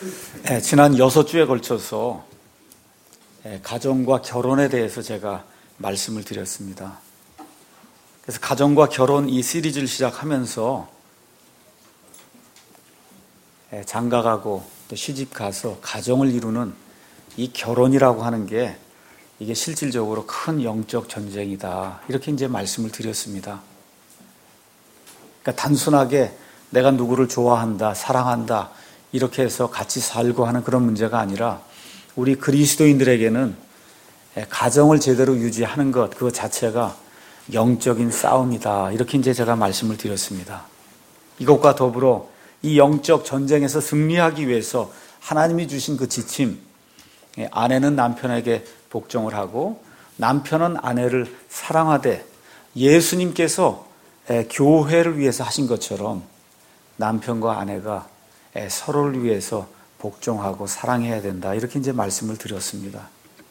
지난 6주에 걸쳐서 가정과 결혼에 대해서 제가 말씀을 드렸습니다. 그래서 가정과 결혼 이 시리즈를 시작하면서 장가가고 또 시집가서 가정을 이루는 이 결혼이라고 하는 게 이게 실질적으로 큰 영적 전쟁이다. 이렇게 이제 말씀을 드렸습니다. 그러니까 단순하게 내가 누구를 좋아한다, 사랑한다, 이렇게 해서 같이 살고 하는 그런 문제가 아니라 우리 그리스도인들에게는 가정을 제대로 유지하는 것, 그것 자체가 영적인 싸움이다. 이렇게 이제 제가 말씀을 드렸습니다. 이것과 더불어 이 영적 전쟁에서 승리하기 위해서 하나님이 주신 그 지침, 아내는 남편에게 복종을 하고 남편은 아내를 사랑하되 예수님께서 교회를 위해서 하신 것처럼 남편과 아내가 서로를 위해서 복종하고 사랑해야 된다. 이렇게 이제 말씀을 드렸습니다.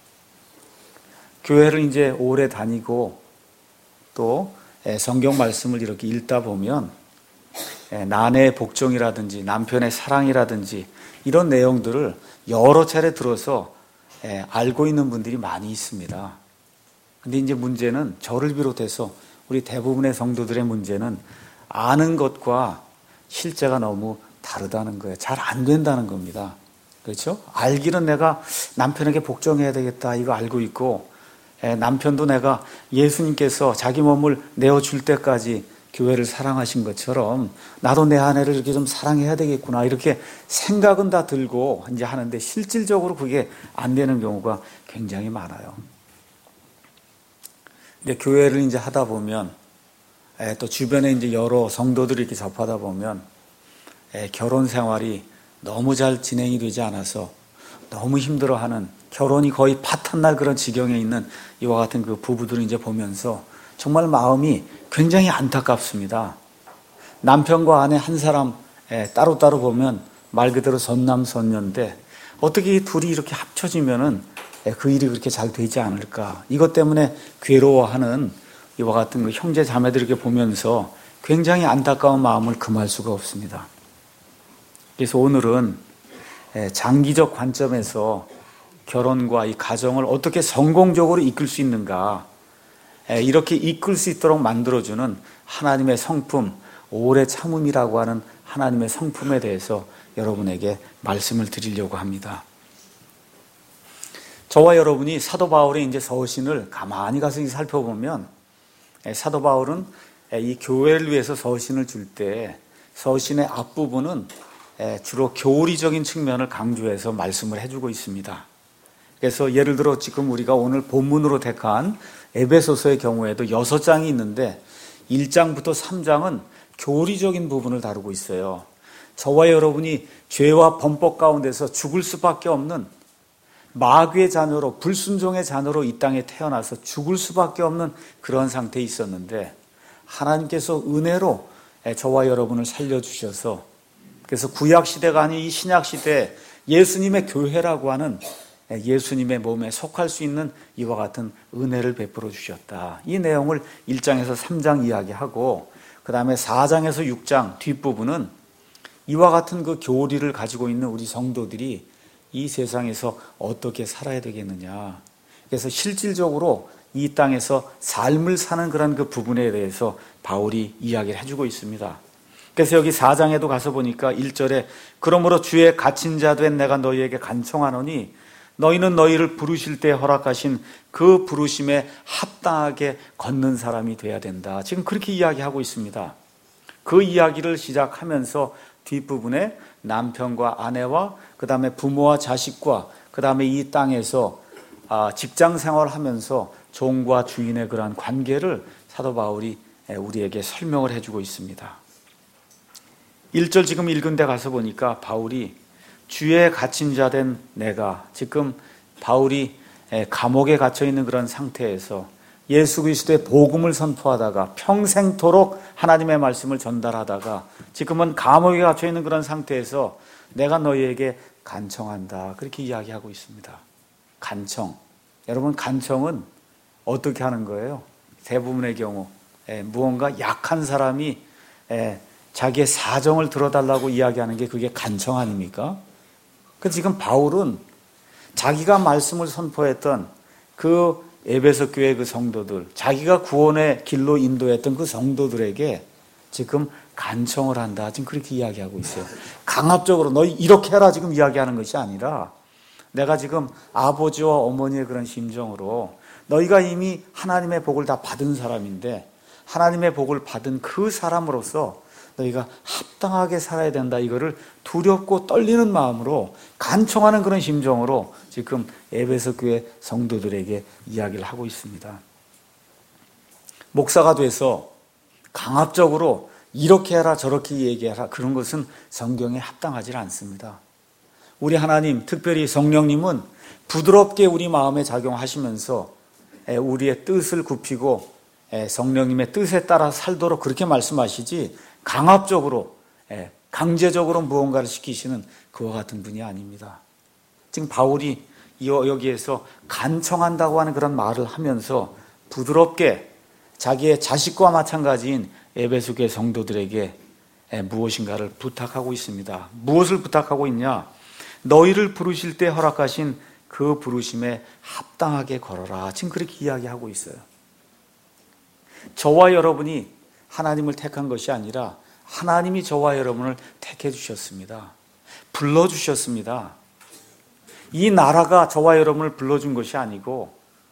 교회를 이제 오래 다니고 또 성경 말씀을 이렇게 읽다 보면 아내의 복종이라든지 남편의 사랑이라든지 이런 내용들을 여러 차례 들어서 알고 있는 분들이 많이 있습니다. 근데 이제 문제는 저를 비롯해서 우리 대부분의 성도들의 문제는 아는 것과 실제가 너무 다르다는 거예요. 잘 안 된다는 겁니다. 그렇죠? 알기는 내가 남편에게 복종해야 되겠다 이거 알고 있고 남편도 내가 예수님께서 자기 몸을 내어줄 때까지 교회를 사랑하신 것처럼 나도 내 아내를 이렇게 좀 사랑해야 되겠구나 이렇게 생각은 다 들고 이제 하는데 실질적으로 그게 안 되는 경우가 굉장히 많아요. 근데 교회를 이제 하다 보면 또 주변에 이제 여러 성도들이 이렇게 접하다 보면 결혼 생활이 너무 잘 진행이 되지 않아서 너무 힘들어하는 결혼이 거의 파탄날 그런 지경에 있는 이와 같은 그 부부들을 이제 보면서 정말 마음이 굉장히 안타깝습니다. 남편과 아내 한 사람 따로따로 보면 말 그대로 선남선녀인데 어떻게 이 둘이 이렇게 합쳐지면은 그 일이 그렇게 잘 되지 않을까. 이것 때문에 괴로워하는 이와 같은 그 형제 자매들 이렇게 보면서 굉장히 안타까운 마음을 금할 수가 없습니다. 그래서 오늘은 장기적 관점에서 결혼과 이 가정을 어떻게 성공적으로 이끌 수 있는가, 이렇게 이끌 수 있도록 만들어주는 하나님의 성품, 오래 참음이라고 하는 하나님의 성품에 대해서 여러분에게 말씀을 드리려고 합니다. 저와 여러분이 사도 바울의 이제 서신을 가만히 가서 살펴보면 사도 바울은 이 교회를 위해서 서신을 줄 때 서신의 앞부분은 주로 교리적인 측면을 강조해서 말씀을 해주고 있습니다. 그래서 예를 들어 지금 우리가 오늘 본문으로 택한 에베소서의 경우에도 6장이 있는데 1장부터 3장은 교리적인 부분을 다루고 있어요. 저와 여러분이 죄와 범법 가운데서 죽을 수밖에 없는 마귀의 자녀로, 불순종의 자녀로 이 땅에 태어나서 죽을 수밖에 없는 그런 상태에 있었는데 하나님께서 은혜로 저와 여러분을 살려주셔서 그래서 구약시대가 아닌 이 신약시대에 예수님의 교회라고 하는 예수님의 몸에 속할 수 있는 이와 같은 은혜를 베풀어 주셨다. 이 내용을 1장에서 3장 이야기하고 그 다음에 4장에서 6장 뒷부분은 이와 같은 그 교리를 가지고 있는 우리 성도들이 이 세상에서 어떻게 살아야 되겠느냐. 그래서 실질적으로 이 땅에서 삶을 사는 그런 그 부분에 대해서 바울이 이야기를 해주고 있습니다. 그래서 여기 4장에도 가서 보니까 1절에 그러므로 주의 갇힌 자 된 내가 너희에게 간청하노니 너희는 너희를 부르실 때 허락하신 그 부르심에 합당하게 걷는 사람이 돼야 된다. 지금 그렇게 이야기하고 있습니다. 그 이야기를 시작하면서 뒷부분에 남편과 아내와 그 다음에 부모와 자식과 그 다음에 이 땅에서 직장 생활을 하면서 종과 주인의 그러한 관계를 사도 바울이 우리에게 설명을 해주고 있습니다. 1절 지금 읽은 데 가서 보니까 바울이 주에 갇힌 자 된 내가, 지금 바울이 감옥에 갇혀 있는 그런 상태에서 예수 그리스도의 복음을 선포하다가 평생토록 하나님의 말씀을 전달하다가 지금은 감옥에 갇혀 있는 그런 상태에서 내가 너희에게 간청한다. 그렇게 이야기하고 있습니다. 간청. 여러분, 간청은 어떻게 하는 거예요? 대부분의 경우 무언가 약한 사람이 자기의 사정을 들어달라고 이야기하는 게 그게 간청 아닙니까? 지금 바울은 자기가 말씀을 선포했던 그 에베소 교회 그 성도들, 자기가 구원의 길로 인도했던 그 성도들에게 지금 간청을 한다. 지금 그렇게 이야기하고 있어요. 강압적으로 너희 이렇게 해라 지금 이야기하는 것이 아니라 내가 지금 아버지와 어머니의 그런 심정으로 너희가 이미 하나님의 복을 다 받은 사람인데 하나님의 복을 받은 그 사람으로서 너희가 합당하게 살아야 된다. 이거를 두렵고 떨리는 마음으로 간청하는 그런 심정으로 지금 에베소 교회 성도들에게 이야기를 하고 있습니다. 목사가 돼서 강압적으로 이렇게 해라 저렇게 얘기해라 그런 것은 성경에 합당하지 않습니다. 우리 하나님, 특별히 성령님은 부드럽게 우리 마음에 작용하시면서 우리의 뜻을 굽히고 성령님의 뜻에 따라 살도록 그렇게 말씀하시지 강압적으로 강제적으로 무언가를 시키시는 그와 같은 분이 아닙니다. 지금 바울이 여기에서 간청한다고 하는 그런 말을 하면서 부드럽게 자기의 자식과 마찬가지인 에베소 교회 성도들에게 무엇인가를 부탁하고 있습니다. 무엇을 부탁하고 있냐? 너희를 부르실 때 허락하신 그 부르심에 합당하게 걸어라. 지금 그렇게 이야기하고 있어요. 저와 여러분이 하나님을 택한 것이 아니라 하나님이 저와 여러분을 택해 주셨습니다. 불러주셨습니다. 이 나라가 저와 여러분을 불러준 것이 아니고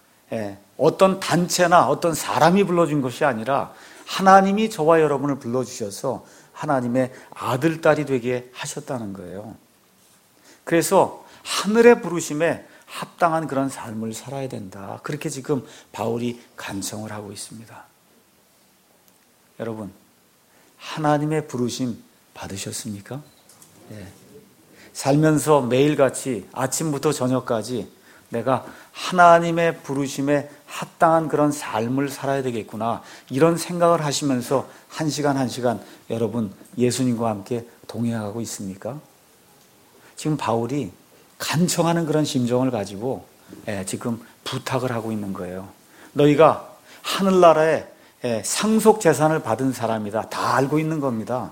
어떤 단체나 어떤 사람이 불러준 것이 아니라 하나님이 저와 여러분을 불러주셔서 하나님의 아들, 딸이 되게 하셨다는 거예요. 그래서 하늘의 부르심에 합당한 그런 삶을 살아야 된다. 그렇게 지금 바울이 간청을 하고 있습니다. 여러분, 하나님의 부르심 받으셨습니까? 네. 살면서 매일같이 아침부터 저녁까지 내가 하나님의 부르심에 합당한 그런 삶을 살아야 되겠구나 이런 생각을 하시면서 한 시간 한 시간 여러분 예수님과 함께 동행하고 있습니까? 지금 바울이 간청하는 그런 심정을 가지고 지금 부탁을 하고 있는 거예요. 너희가 하늘나라에 상속 재산을 받은 사람이다. 다 알고 있는 겁니다.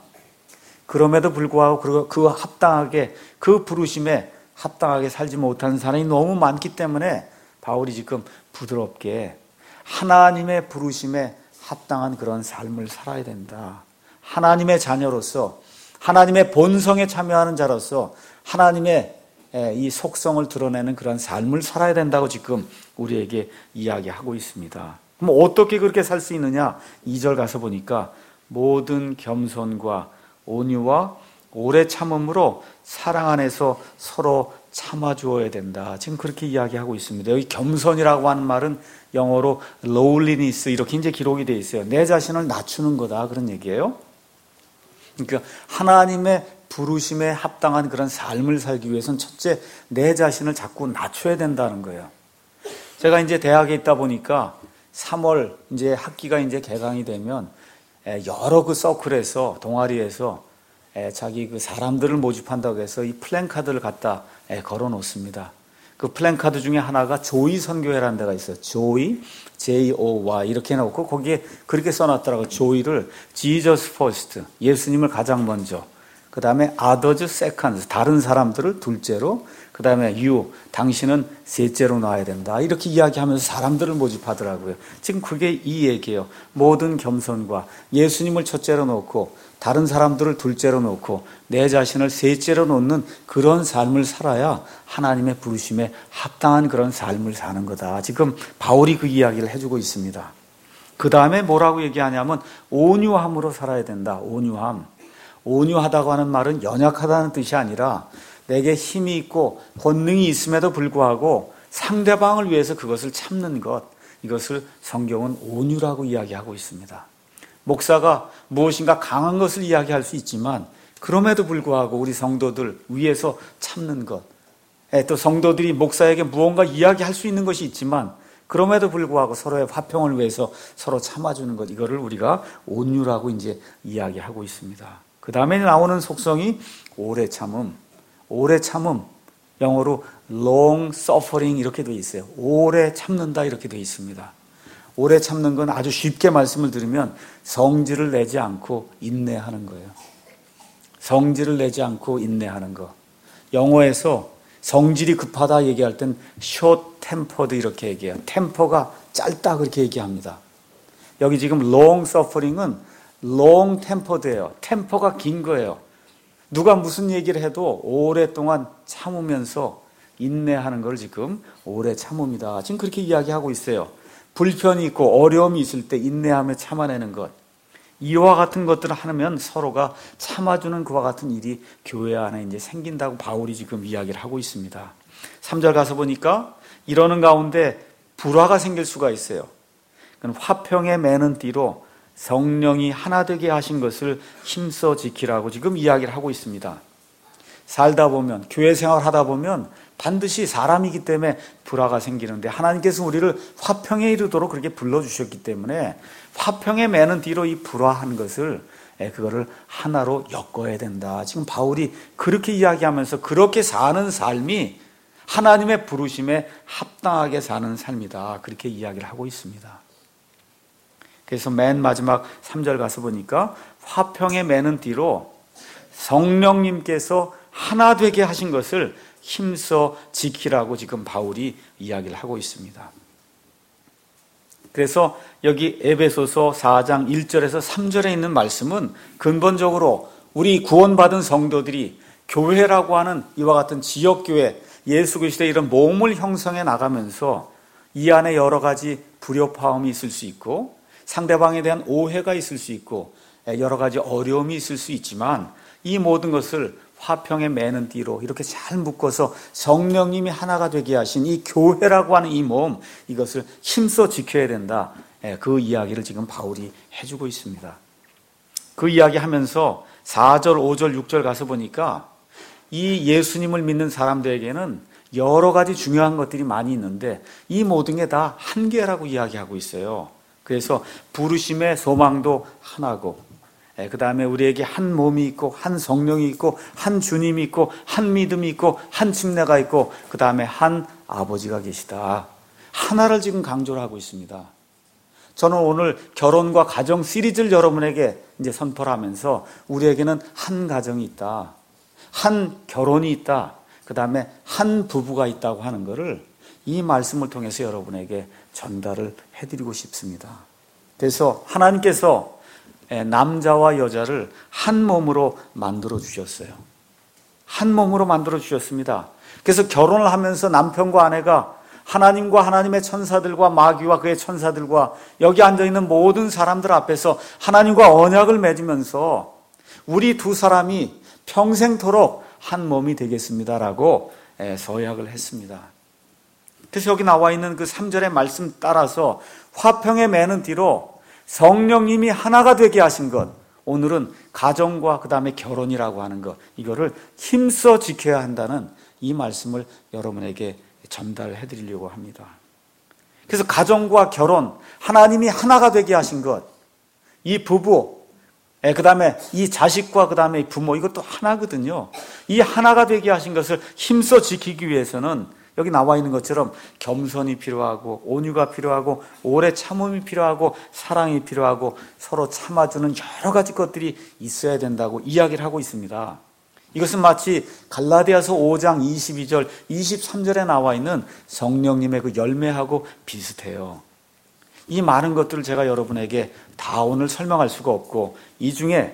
그럼에도 불구하고 그 합당하게 그 부르심에 합당하게 살지 못하는 사람이 너무 많기 때문에 바울이 지금 부드럽게 하나님의 부르심에 합당한 그런 삶을 살아야 된다. 하나님의 자녀로서 하나님의 본성에 참여하는 자로서 하나님의 이 속성을 드러내는 그런 삶을 살아야 된다고 지금 우리에게 이야기하고 있습니다. 그럼 어떻게 그렇게 살 수 있느냐? 2절 가서 보니까 모든 겸손과 온유와 오래 참음으로 사랑 안에서 서로 참아주어야 된다. 지금 그렇게 이야기하고 있습니다. 여기 겸손이라고 하는 말은 영어로 lowliness 이렇게 이제 기록이 되어 있어요. 내 자신을 낮추는 거다 그런 얘기예요. 그러니까 하나님의 부르심에 합당한 그런 삶을 살기 위해서는 첫째 내 자신을 자꾸 낮춰야 된다는 거예요. 제가 이제 대학에 있다 보니까 3월 이제 학기가 이제 개강이 되면 여러 그 서클에서 동아리에서 자기 그 사람들을 모집한다고 해서 이 플랜카드를 갖다 걸어 놓습니다. 그 플랜카드 중에 하나가 조이 선교회라는 데가 있어요. 조이, J-O-Y 이렇게 해놓고 거기에 그렇게 써놨더라고요. 조이를 Jesus first, 예수님을 가장 먼저, 그 다음에 others second, 다른 사람들을 둘째로, 그 다음에 you, 당신은 셋째로 놔야 된다. 이렇게 이야기하면서 사람들을 모집하더라고요. 지금 그게 이 얘기예요. 모든 겸손과 예수님을 첫째로 놓고 다른 사람들을 둘째로 놓고 내 자신을 셋째로 놓는 그런 삶을 살아야 하나님의 부르심에 합당한 그런 삶을 사는 거다. 지금 바울이 그 이야기를 해주고 있습니다. 그 다음에 뭐라고 얘기하냐면 온유함으로 살아야 된다. 온유함. 온유하다고 하는 말은 연약하다는 뜻이 아니라 내게 힘이 있고 권능이 있음에도 불구하고 상대방을 위해서 그것을 참는 것, 이것을 성경은 온유라고 이야기하고 있습니다. 목사가 무엇인가 강한 것을 이야기할 수 있지만 그럼에도 불구하고 우리 성도들 위해서 참는 것, 또 성도들이 목사에게 무언가 이야기할 수 있는 것이 있지만 그럼에도 불구하고 서로의 화평을 위해서 서로 참아주는 것, 이거를 우리가 온유라고 이제 이야기하고 있습니다. 그 다음에 나오는 속성이 오래 참음. 오래 참음, 영어로 long suffering 이렇게 되어 있어요. 오래 참는다 이렇게 되어 있습니다. 오래 참는 건 아주 쉽게 말씀을 드리면 성질을 내지 않고 인내하는 거예요. 성질을 내지 않고 인내하는 거. 영어에서 성질이 급하다 얘기할 땐 short tempered 이렇게 얘기해요. 템퍼가 짧다 그렇게 얘기합니다. 여기 지금 long suffering은 long tempered예요. 템퍼가 긴 거예요. 누가 무슨 얘기를 해도 오랫동안 참으면서 인내하는 걸 지금 오래 참음이다. 지금 그렇게 이야기하고 있어요. 불편이 있고 어려움이 있을 때 인내하며 참아내는 것. 이와 같은 것들을 하면 서로가 참아주는 그와 같은 일이 교회 안에 이제 생긴다고 바울이 지금 이야기를 하고 있습니다. 3절 가서 보니까 이러는 가운데 불화가 생길 수가 있어요. 화평에 매는 띠로 성령이 하나 되게 하신 것을 힘써 지키라고 지금 이야기를 하고 있습니다. 살다 보면, 교회 생활하다 보면 반드시 사람이기 때문에 불화가 생기는데 하나님께서 우리를 화평에 이르도록 그렇게 불러주셨기 때문에 화평에 매는 뒤로 이 불화한 것을 그거를 하나로 엮어야 된다. 지금 바울이 그렇게 이야기하면서 그렇게 사는 삶이 하나님의 부르심에 합당하게 사는 삶이다. 그렇게 이야기를 하고 있습니다. 그래서 맨 마지막 3절 가서 보니까 화평에 매는 뒤로 성령님께서 하나 되게 하신 것을 힘써 지키라고 지금 바울이 이야기를 하고 있습니다. 그래서 여기 에베소서 4장 1절에서 3절에 있는 말씀은 근본적으로 우리 구원받은 성도들이 교회라고 하는 이와 같은 지역교회, 예수 그리스도의 이런 몸을 형성해 나가면서 이 안에 여러 가지 불협화음이 있을 수 있고 상대방에 대한 오해가 있을 수 있고 여러 가지 어려움이 있을 수 있지만 이 모든 것을 화평에 매는 띠로 이렇게 잘 묶어서 성령님이 하나가 되게 하신 이 교회라고 하는 이 몸, 이것을 힘써 지켜야 된다. 그 이야기를 지금 바울이 해주고 있습니다. 그 이야기 하면서 4절, 5절, 6절 가서 보니까 이 예수님을 믿는 사람들에게는 여러 가지 중요한 것들이 많이 있는데 이 모든 게 다 한계라고 이야기하고 있어요. 그래서 부르심의 소망도 하나고 그 다음에 우리에게 한 몸이 있고 한 성령이 있고 한 주님이 있고 한 믿음이 있고 한 침례가 있고 그 다음에 한 아버지가 계시다. 하나를 지금 강조를 하고 있습니다. 저는 오늘 결혼과 가정 시리즈를 여러분에게 이제 선포를 하면서 우리에게는 한 가정이 있다. 한 결혼이 있다. 그 다음에 한 부부가 있다고 하는 것을 이 말씀을 통해서 여러분에게 전달을 해드리고 싶습니다. 그래서 하나님께서 남자와 여자를 한 몸으로 만들어 주셨어요. 한 몸으로 만들어 주셨습니다. 그래서 결혼을 하면서 남편과 아내가 하나님과 하나님의 천사들과 마귀와 그의 천사들과 여기 앉아있는 모든 사람들 앞에서 하나님과 언약을 맺으면서 우리 두 사람이 평생토록 한 몸이 되겠습니다라고 서약을 했습니다. 그래서 여기 나와 있는 그 3절의 말씀 따라서 화평에 매는 뒤로 성령님이 하나가 되게 하신 것, 오늘은 가정과 그 다음에 결혼이라고 하는 것, 이거를 힘써 지켜야 한다는 이 말씀을 여러분에게 전달해 드리려고 합니다. 그래서 가정과 결혼, 하나님이 하나가 되게 하신 것, 이 부부, 그 다음에 이 자식과 그 다음에 부모, 이것도 하나거든요. 이 하나가 되게 하신 것을 힘써 지키기 위해서는 여기 나와 있는 것처럼 겸손이 필요하고 온유가 필요하고 오래 참음이 필요하고 사랑이 필요하고 서로 참아주는 여러 가지 것들이 있어야 된다고 이야기를 하고 있습니다. 이것은 마치 갈라디아서 5장 22절, 23절에 나와 있는 성령님의 그 열매하고 비슷해요. 이 많은 것들을 제가 여러분에게 다 오늘 설명할 수가 없고 이 중에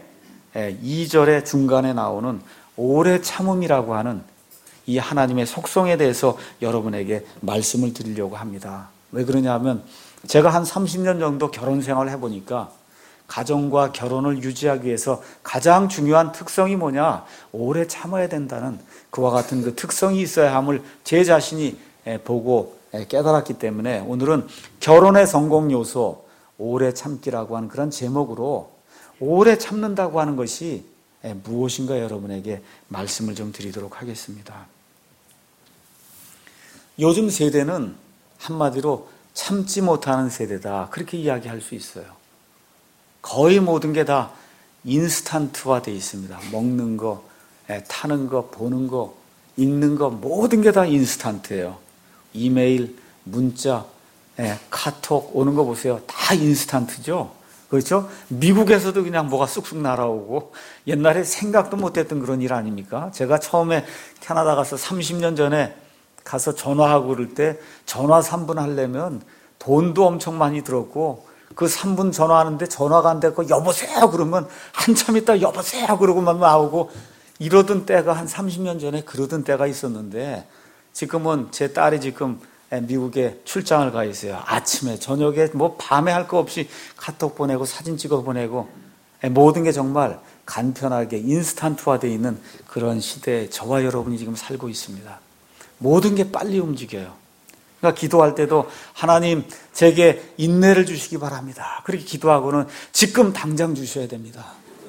2절의 중간에 나오는 오래 참음이라고 하는 이 하나님의 속성에 대해서 여러분에게 말씀을 드리려고 합니다. 왜 그러냐면 제가 한 30년 정도 결혼 생활을 해보니까 가정과 결혼을 유지하기 위해서 가장 중요한 특성이 뭐냐? 오래 참아야 된다는 그와 같은 그 특성이 있어야 함을 제 자신이 보고 깨달았기 때문에 오늘은 결혼의 성공 요소 오래 참기라고 하는 그런 제목으로 오래 참는다고 하는 것이 무엇인가 여러분에게 말씀을 좀 드리도록 하겠습니다. 요즘 세대는 한마디로 참지 못하는 세대다. 그렇게 이야기할 수 있어요. 거의 모든 게 다 인스턴트화 되어 있습니다. 먹는 거, 타는 거, 보는 거, 읽는 거 모든 게 다 인스턴트예요. 이메일, 문자, 카톡 오는 거 보세요. 다 인스턴트죠. 그렇죠? 미국에서도 그냥 뭐가 쑥쑥 날아오고 옛날에 생각도 못했던 그런 일 아닙니까? 제가 처음에 캐나다 가서 30년 전에 가서 전화하고 그럴 때 전화 3분 하려면 돈도 엄청 많이 들었고 그 3분 전화하는데 전화가 안 되고 여보세요 그러면 한참 있다 여보세요 그러고만 나오고 이러던 때가 한 30년 전에 그러던 때가 있었는데 지금은 제 딸이 지금 미국에 출장을 가 있어요. 아침에 저녁에 뭐 밤에 할 거 없이 카톡 보내고 사진 찍어 보내고 모든 게 정말 간편하게 인스턴트화되어 있는 그런 시대에 저와 여러분이 지금 살고 있습니다. 모든 게 빨리 움직여요. 그러니까 기도할 때도 하나님 제게 인내를 주시기 바랍니다. 그렇게 기도하고는 지금 당장 주셔야 됩니다.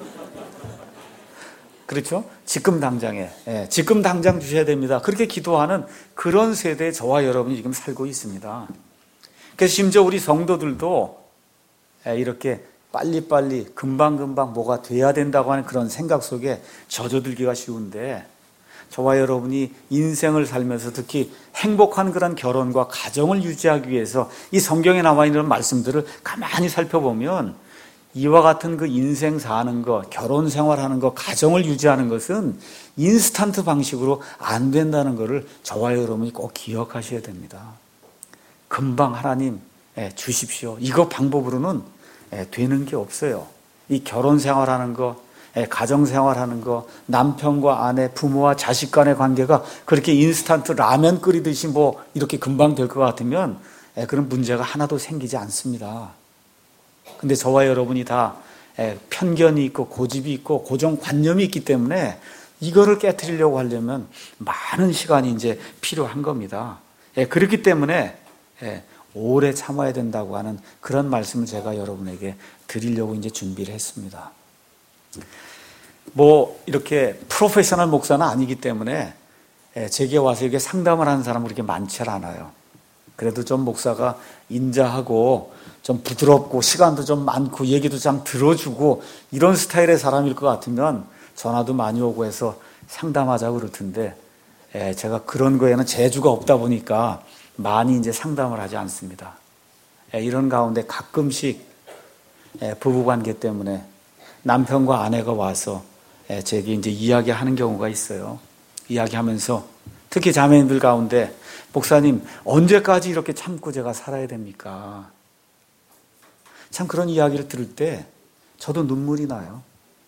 그렇죠? 지금 당장에. 지금 당장 주셔야 됩니다. 그렇게 기도하는 그런 세대에 저와 여러분이 지금 살고 있습니다. 그래서 심지어 우리 성도들도 이렇게 빨리빨리 금방금방 뭐가 돼야 된다고 하는 그런 생각 속에 젖어들기가 쉬운데 저와 여러분이 인생을 살면서 특히 행복한 그런 결혼과 가정을 유지하기 위해서 이 성경에 나와 있는 말씀들을 가만히 살펴보면 이와 같은 그 인생 사는 것, 결혼 생활하는 것, 가정을 유지하는 것은 인스턴트 방식으로 안 된다는 것을 저와 여러분이 꼭 기억하셔야 됩니다. 금방 하나님 주십시오. 이거 방법으로는 되는 게 없어요. 이 결혼 생활하는 것, 가정 생활하는 것, 남편과 아내, 부모와 자식 간의 관계가 그렇게 인스턴트 라면 끓이듯이 뭐 이렇게 금방 될 것 같으면 그런 문제가 하나도 생기지 않습니다. 근데 저와 여러분이 다 편견이 있고 고집이 있고 고정관념이 있기 때문에 이거를 깨트리려고 하려면 많은 시간이 이제 필요한 겁니다. 그렇기 때문에 오래 참아야 된다고 하는 그런 말씀을 제가 여러분에게 드리려고 이제 준비를 했습니다. 뭐 이렇게 프로페셔널 목사는 아니기 때문에 제게 와서 이렇게 상담을 하는 사람은 그렇게 많지 않아요. 그래도 좀 목사가 인자하고 좀 부드럽고 시간도 좀 많고 얘기도 좀 들어주고 이런 스타일의 사람일 것 같으면 전화도 많이 오고 해서 상담하자고 그럴 텐데 제가 그런 거에는 재주가 없다 보니까 많이 이제 상담을 하지 않습니다. 이런 가운데 가끔씩 부부관계 때문에 남편과 아내가 와서 제게 이제 이야기하는 경우가 있어요. 이야기하면서 특히 자매님들 가운데 목사님 언제까지 이렇게 참고 제가 살아야 됩니까? 참 그런 이야기를 들을 때 저도 눈물이 나요.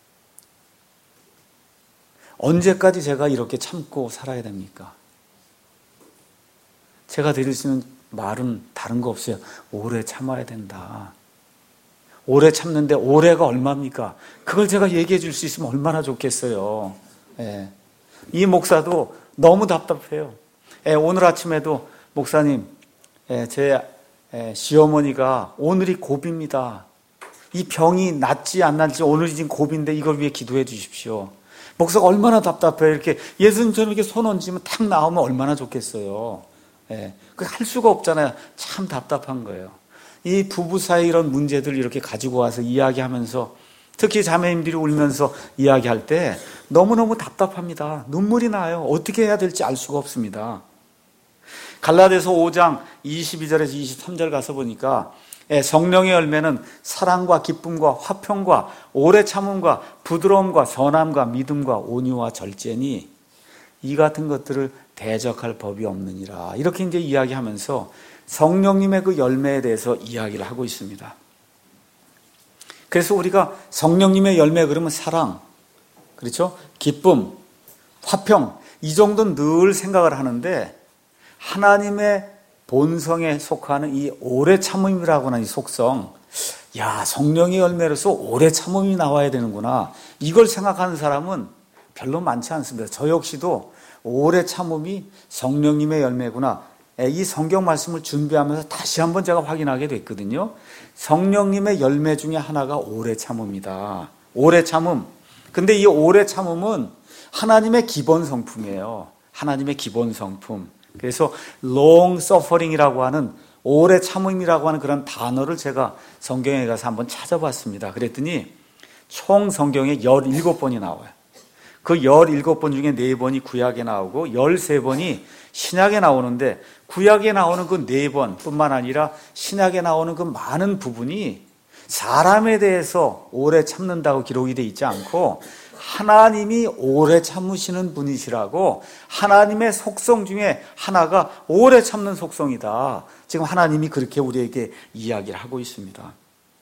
언제까지 제가 이렇게 참고 살아야 됩니까? 제가 드릴 수 있는 말은 다른 거 없어요. 오래 참아야 된다. 오래 참는데 오래가 얼마입니까? 그걸 제가 얘기해 줄 수 있으면 얼마나 좋겠어요. 이 목사도 너무 답답해요. 오늘 아침에도 목사님, 제 시어머니가 오늘이 고비입니다. 이 병이 낫지 안 낫지 오늘이 지금 고비인데 이걸 위해 기도해 주십시오. 목사가 얼마나 답답해요. 이렇게 예수님처럼 이렇게 손 얹으면 탁 나오면 얼마나 좋겠어요. 그걸 할 수가 없잖아요. 참 답답한 거예요. 이 부부 사이 이런 문제들 이렇게 가지고 와서 이야기하면서 특히 자매님들이 울면서 이야기할 때 너무너무 답답합니다. 눈물이 나요. 어떻게 해야 될지 알 수가 없습니다. 갈라디아서 5장 22절에서 23절 가서 보니까 성령의 열매는 사랑과 기쁨과 화평과 오래 참음과 부드러움과 선함과 믿음과 온유와 절제니 이 같은 것들을 대적할 법이 없느니라. 이렇게 이제 이야기하면서 성령님의 그 열매에 대해서 이야기를 하고 있습니다. 그래서 우리가 성령님의 열매 그러면 사랑, 그렇죠? 기쁨, 화평 이 정도는 늘 생각을 하는데 하나님의 본성에 속하는 이 오래 참음이라고 하는 이 속성, 야 성령의 열매로서 오래 참음이 나와야 되는구나. 이걸 생각하는 사람은 별로 많지 않습니다. 저 역시도 오래 참음이 성령님의 열매구나. 이 성경 말씀을 준비하면서 다시 한번 제가 확인하게 됐거든요. 성령님의 열매 중에 하나가 오래 참음이다. 오래 참음. 근데 이 오래 참음은 하나님의 기본 성품이에요. 하나님의 기본 성품. 그래서 long suffering이라고 하는 오래 참음이라고 하는 그런 단어를 제가 성경에 가서 한번 찾아봤습니다. 그랬더니 총 성경에 17번이 나와요. 그 17번 중에 4번이 구약에 나오고 13번이 신약에 나오는데 구약에 나오는 그 4번 뿐만 아니라 신약에 나오는 그 많은 부분이 사람에 대해서 오래 참는다고 기록이 되어 있지 않고 하나님이 오래 참으시는 분이시라고, 하나님의 속성 중에 하나가 오래 참는 속성이다. 지금 하나님이 그렇게 우리에게 이야기를 하고 있습니다.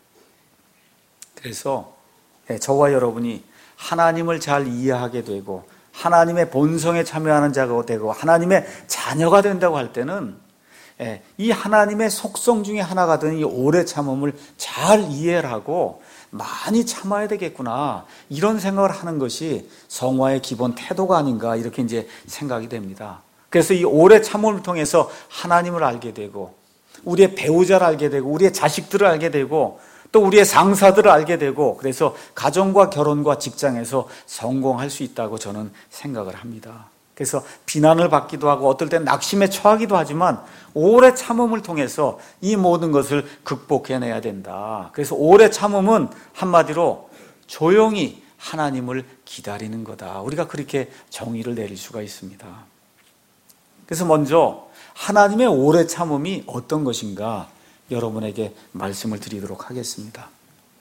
그래서 저와 여러분이 하나님을 잘 이해하게 되고 하나님의 본성에 참여하는 자가 되고 하나님의 자녀가 된다고 할 때는 이 하나님의 속성 중에 하나가 된 이 오래 참음을 잘 이해를 하고 많이 참아야 되겠구나, 이런 생각을 하는 것이 성화의 기본 태도가 아닌가, 이렇게 이제 생각이 됩니다. 그래서 이 오래 참음을 통해서 하나님을 알게 되고 우리의 배우자를 알게 되고 우리의 자식들을 알게 되고 또 우리의 상사들을 알게 되고, 그래서 가정과 결혼과 직장에서 성공할 수 있다고 저는 생각을 합니다. 그래서 비난을 받기도 하고 어떨 땐 낙심에 처하기도 하지만 오래 참음을 통해서 이 모든 것을 극복해내야 된다. 그래서 오래 참음은 한마디로 조용히 하나님을 기다리는 거다. 우리가 그렇게 정의를 내릴 수가 있습니다. 그래서 먼저 하나님의 오래 참음이 어떤 것인가 여러분에게 말씀을 드리도록 하겠습니다.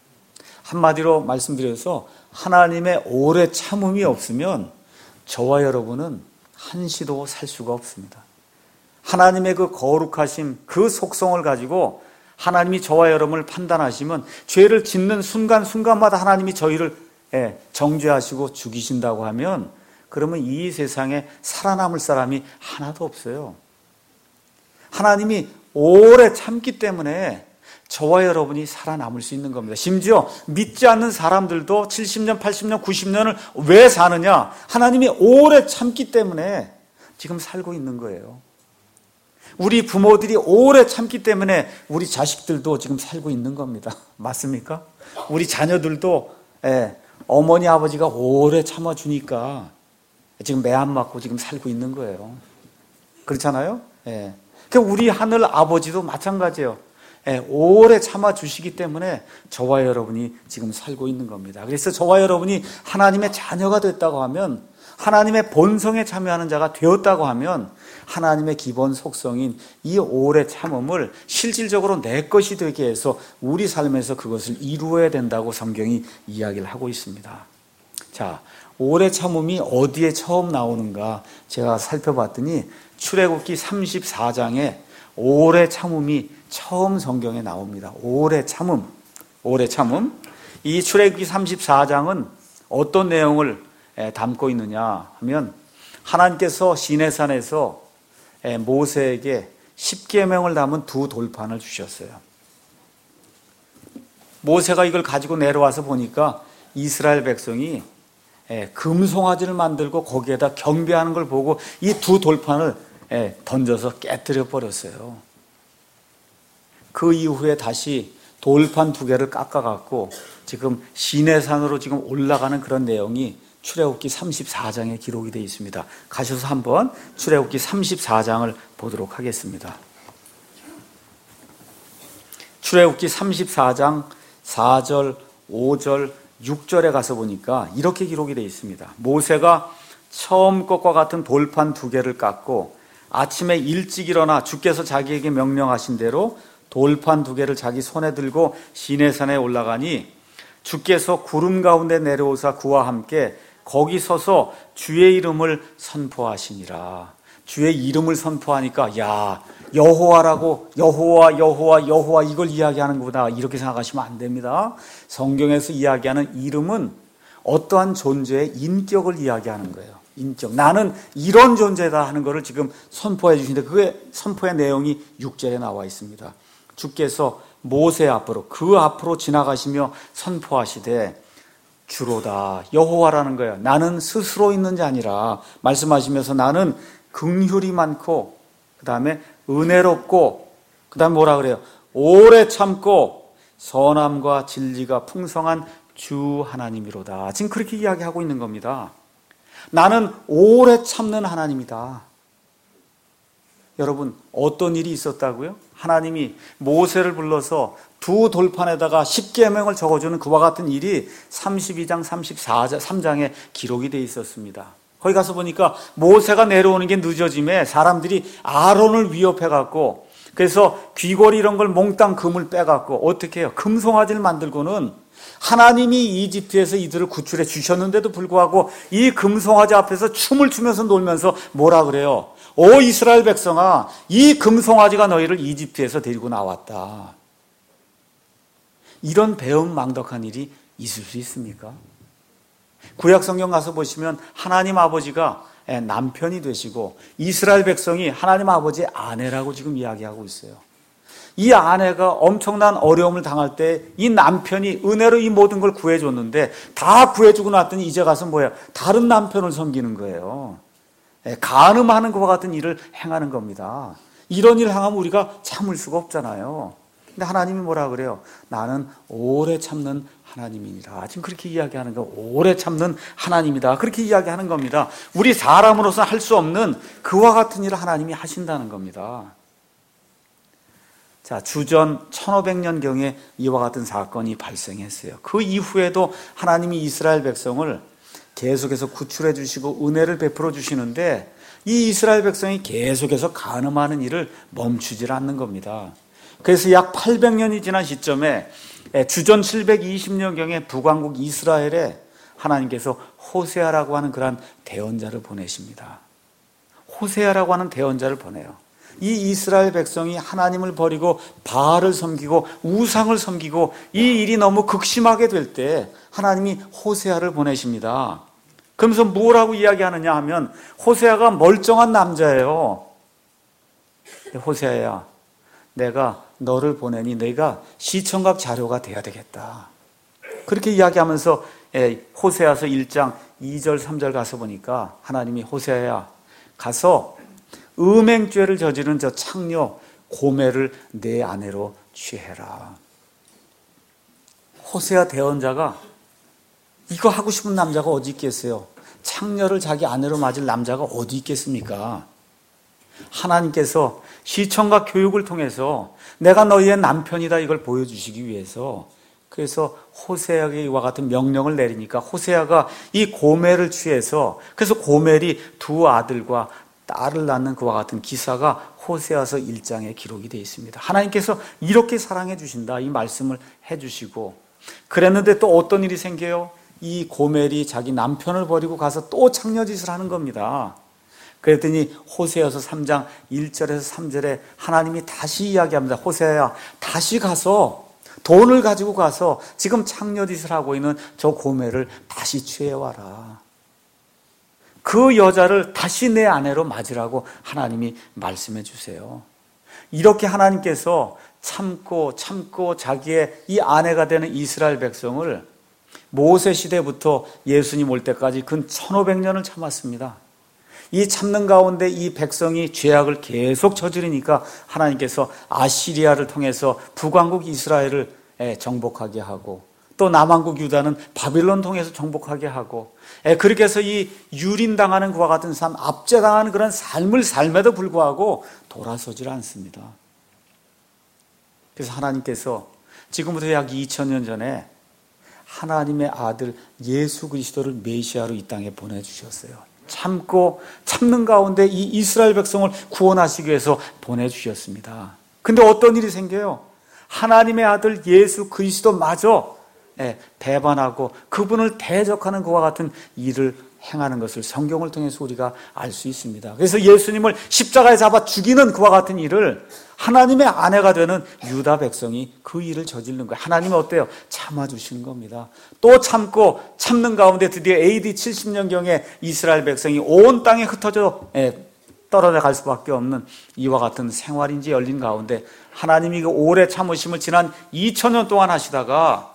한마디로 말씀드려서 하나님의 오래 참음이 없으면 저와 여러분은 한시도 살 수가 없습니다. 하나님의 그 거룩하심, 그 속성을 가지고 하나님이 저와 여러분을 판단하시면 죄를 짓는 순간순간마다 하나님이 저희를 정죄하시고 죽이신다고 하면, 그러면 이 세상에 살아남을 사람이 하나도 없어요. 하나님이 오래 참기 때문에 저와 여러분이 살아남을 수 있는 겁니다. 심지어 믿지 않는 사람들도 70년, 80년, 90년을 왜 사느냐? 하나님이 오래 참기 때문에 지금 살고 있는 거예요. 우리 부모들이 오래 참기 때문에 우리 자식들도 지금 살고 있는 겁니다. 맞습니까? 우리 자녀들도 어머니 아버지가 오래 참아주니까 지금 매 안 맞고 지금 살고 있는 거예요. 그렇잖아요? 우리 하늘 아버지도 마찬가지예요. 오래 참아주시기 때문에 저와 여러분이 지금 살고 있는 겁니다. 그래서 저와 여러분이 하나님의 자녀가 됐다고 하면, 하나님의 본성에 참여하는 자가 되었다고 하면 하나님의 기본 속성인 이 오래 참음을 실질적으로 내 것이 되게 해서 우리 삶에서 그것을 이루어야 된다고 성경이 이야기를 하고 있습니다. 자, 오래 참음이 어디에 처음 나오는가 제가 살펴봤더니 출애굽기 34장에 오래 참음이 처음 성경에 나옵니다. 오래 참음. 이 출애굽기 34장은 어떤 내용을 담고 있느냐 하면, 하나님께서 시내산에서 모세에게 10계명을 담은 두 돌판을 주셨어요. 모세가 이걸 가지고 내려와서 보니까 이스라엘 백성이 금송아지를 만들고 거기에다 경배하는 걸 보고 이 두 돌판을 던져서 깨뜨려 버렸어요. 그 이후에 다시 돌판 두 개를 깎아갖고 지금 시내산으로 지금 올라가는 그런 내용이 출애굽기 34장에 기록이 되어 있습니다. 가셔서 한번 출애굽기 34장을 보도록 하겠습니다. 출애굽기 34장 4절, 5절, 6절에 가서 보니까 이렇게 기록이 되어 있습니다. 모세가 처음 것과 같은 돌판 두 개를 깎고 아침에 일찍 일어나 주께서 자기에게 명령하신 대로 돌판 두 개를 자기 손에 들고 시내산에 올라가니, 주께서 구름 가운데 내려오사 그와 함께 거기 서서 주의 이름을 선포하시니라. 주의 이름을 선포하니까 여호와라고, 여호와 이걸 이야기하는 것보다 이렇게 생각하시면 안 됩니다. 성경에서 이야기하는 이름은 어떠한 존재의 인격을 이야기하는 거예요. 인격. 나는 이런 존재다 하는 것을 지금 선포해 주시는데, 그게 선포의 내용이 6절에 나와 있습니다. 주께서 모세 앞으로, 그 앞으로 지나가시며 선포하시되 주로다, 여호와라는 거예요. 나는 스스로 있는 자 아니라 말씀하시면서 나는 긍휼이 많고, 그 다음에 은혜롭고, 그 다음에 뭐라 그래요? 오래 참고 선함과 진리가 풍성한 주 하나님이로다. 지금 그렇게 이야기하고 있는 겁니다. 나는 오래 참는 하나님이다. 여러분, 어떤 일이 있었다고요? 하나님이 모세를 불러서 두 돌판에다가 10계명을 적어주는 그와 같은 일이 32장, 33장에 기록이 되어 있었습니다. 거기 가서 보니까 모세가 내려오는 게 늦어짐에 사람들이 아론을 위협해갖고 그래서 귀걸이 이런 걸 몽땅 금을 빼갖고 어떻게 해요? 금송아지를 만들고는 하나님이 이집트에서 이들을 구출해 주셨는데도 불구하고 이 금송아지 앞에서 춤을 추면서 놀면서 뭐라 그래요? 오 이스라엘 백성아, 이 금송아지가 너희를 이집트에서 데리고 나왔다. 이런 배은망덕한 일이 있을 수 있습니까? 구약 성경 가서 보시면 하나님 아버지가 남편이 되시고 이스라엘 백성이 하나님 아버지의 아내라고 지금 이야기하고 있어요. 이 아내가 엄청난 어려움을 당할 때 이 남편이 은혜로 이 모든 걸 구해줬는데 다 구해주고 났더니 이제 가서 뭐예요? 다른 남편을 섬기는 거예요. 간음하는 것과 같은 일을 행하는 겁니다. 이런 일 행하면 우리가 참을 수가 없잖아요. 근데 하나님이 뭐라 그래요? 나는 오래 참는 하나님이니라. 지금 그렇게 이야기하는 거, 오래 참는 하나님이다. 그렇게 이야기하는 겁니다. 우리 사람으로서 할 수 없는 그와 같은 일을 하나님이 하신다는 겁니다. 자, 주전 1500년경에 이와 같은 사건이 발생했어요. 그 이후에도 하나님이 이스라엘 백성을 계속해서 구출해 주시고 은혜를 베풀어 주시는데 이 이스라엘 백성이 계속해서 간음하는 일을 멈추질 않는 겁니다. 그래서 약 800년이 지난 시점에 주전 720년경에 북왕국 이스라엘에 하나님께서 호세아라고 하는 그런 대언자를 보내십니다. 호세아라고 하는 대언자를 보내요. 이 이스라엘 백성이 하나님을 버리고 바알을 섬기고 우상을 섬기고 이 일이 너무 극심하게 될 때 하나님이 호세아를 보내십니다. 그러면서 뭐라고 이야기하느냐 하면 호세아가 멀쩡한 남자예요. 호세아야, 내가 너를 보내니 내가 시청각 자료가 돼야 되겠다. 그렇게 이야기하면서 호세아서 1장 2절 3절 가서 보니까 하나님이 호세아야 가서 음행죄를 저지른 저 창녀 고멜을 내 아내로 취해라. 호세아 대언자가 이거 하고 싶은 남자가 어디 있겠어요? 창녀를 자기 아내로 맞을 남자가 어디 있겠습니까? 하나님께서 시청과 교육을 통해서 내가 너희의 남편이다 이걸 보여주시기 위해서 그래서 호세아에게 이와 같은 명령을 내리니까 호세아가 이 고멜을 취해서 그래서 고멜이 두 아들과 딸을 낳는 그와 같은 기사가 호세아서 1장에 기록이 되어 있습니다. 하나님께서 이렇게 사랑해 주신다 이 말씀을 해주시고 그랬는데 또 어떤 일이 생겨요? 이 고멜이 자기 남편을 버리고 가서 또 창녀짓을 하는 겁니다. 그랬더니 호세아서 3장 1절에서 3절에 하나님이 다시 이야기합니다. 호세아야 다시 가서 돈을 가지고 가서 지금 창녀짓을 하고 있는 저 고멜을 다시 취해와라. 그 여자를 다시 내 아내로 맞으라고 하나님이 말씀해 주세요. 이렇게 하나님께서 참고 자기의 이 아내가 되는 이스라엘 백성을 모세 시대부터 예수님 올 때까지 근 1500년을 참았습니다. 이 참는 가운데 이 백성이 죄악을 계속 저지르니까 하나님께서 아시리아를 통해서 북왕국 이스라엘을 정복하게 하고 또 남왕국 유다는 바빌론 통해서 정복하게 하고 그렇게 해서 이 유린당하는 그와 같은 삶, 압제당하는 그런 삶을 삶에도 불구하고 돌아서질 않습니다. 그래서 하나님께서 지금부터 약 2000년 전에 하나님의 아들 예수 그리스도를 메시아로 이 땅에 보내주셨어요. 참는 가운데 이 이스라엘 백성을 구원하시기 위해서 보내주셨습니다. 근데 어떤 일이 생겨요? 하나님의 아들 예수 그리스도마저 배반하고 그분을 대적하는 그와 같은 일을 행하는 것을 성경을 통해서 우리가 알 수 있습니다. 그래서 예수님을 십자가에 잡아 죽이는 그와 같은 일을 하나님의 아내가 되는 유다 백성이 그 일을 저지르는 거예요. 하나님은 어때요? 참아주시는 겁니다. 또 참는 가운데 드디어 AD 70년경에 이스라엘 백성이 온 땅에 흩어져 떨어져 갈 수밖에 없는 이와 같은 생활인지 열린 가운데 하나님이 그 오래 참으심을 지난 2000년 동안 하시다가